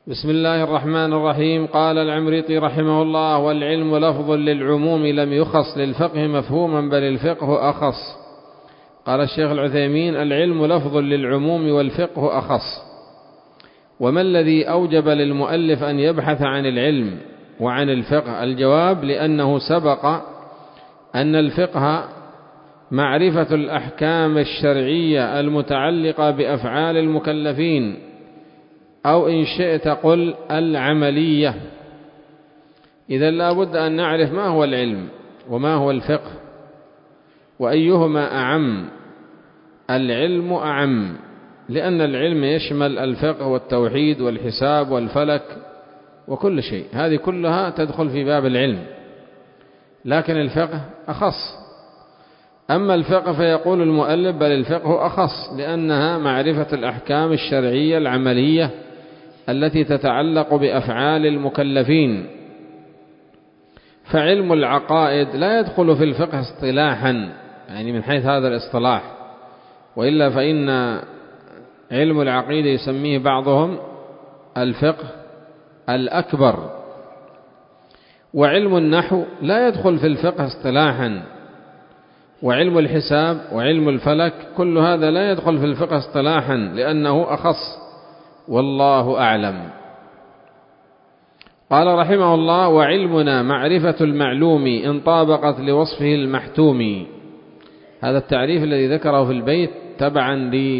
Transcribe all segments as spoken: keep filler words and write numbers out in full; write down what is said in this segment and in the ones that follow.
بسم الله الرحمن الرحيم. قال العمريطي رحمه الله: والعلم لفظ للعموم لم يخص للفقه مفهوما بل الفقه أخص. قال الشيخ العثيمين: العلم لفظ للعموم والفقه أخص. وما الذي أوجب للمؤلف أن يبحث عن العلم وعن الفقه؟ الجواب: لأنه سبق أن الفقه معرفة الأحكام الشرعية المتعلقة بأفعال المكلفين، أو إن شئت قل العملية. إذن لا بد أن نعرف ما هو العلم وما هو الفقه وأيهما أعم. العلم أعم لأن العلم يشمل الفقه والتوحيد والحساب والفلك وكل شيء، هذه كلها تدخل في باب العلم، لكن الفقه أخص. أما الفقه فيقول المؤلف: بل الفقه أخص، لأنها معرفة الأحكام الشرعية العملية التي تتعلق بأفعال المكلفين. فعلم العقائد لا يدخل في الفقه اصطلاحا، يعني من حيث هذا الاصطلاح، وإلا فإن علم العقيدة يسميه بعضهم الفقه الأكبر. وعلم النحو لا يدخل في الفقه اصطلاحا، وعلم الحساب وعلم الفلك كل هذا لا يدخل في الفقه اصطلاحا لأنه أخص، والله أعلم. قال رحمه الله: وعلمنا معرفة المعلوم إن طابقت لوصفه المحتوم. هذا التعريف الذي ذكره في البيت تبعا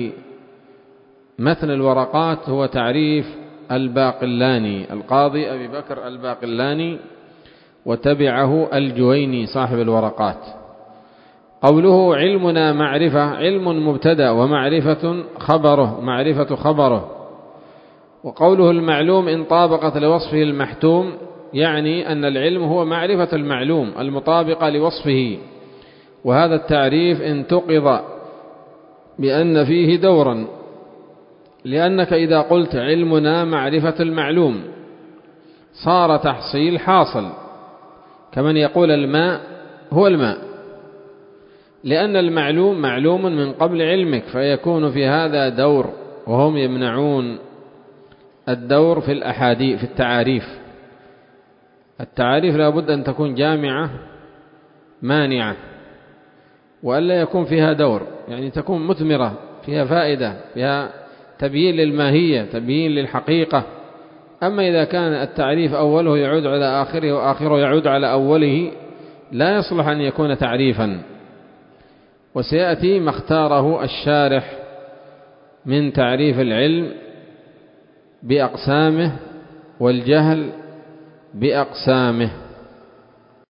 لمتن الورقات هو تعريف الباقلاني، القاضي أبي بكر الباقلاني، وتبعه الجويني صاحب الورقات. قوله علمنا معرفة، علم مبتدأ ومعرفة خبره، معرفة خبره. وقوله المعلوم إن طابقت لوصفه المحتوم، يعني أن العلم هو معرفة المعلوم المطابقة لوصفه. وهذا التعريف انتقض بأن فيه دورا، لأنك إذا قلت علمنا معرفة المعلوم صار تحصيل حاصل، كمن يقول الماء هو الماء، لأن المعلوم معلوم من قبل علمك، فيكون في هذا دور، وهم يمنعون الدور في الأحاديث في التعاريف. التعاريف لا بد أن تكون جامعة مانعة، وألا يكون فيها دور، يعني تكون مثمرة فيها فائدة، فيها تبيين للماهية، تبيين للحقيقة. أما إذا كان التعريف أوله يعود على آخره وآخره يعود على أوله لا يصلح أن يكون تعريفا. وسيأتي ما اختاره الشارح من تعريف العلم بأقسامه والجهل بأقسامه.